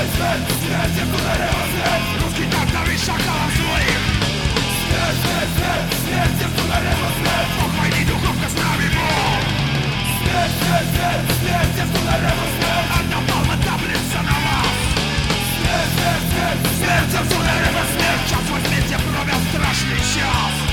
Смерть, ударила смерть. Русский танк давит шакалов своих. Смерть, ударила смерть. Бог войны, духовка с нами, Бог. Смерть, ударила смерть. Одна палма таблица на вас. Смерть, ударила смерть. Час возьмите, провел страшный час.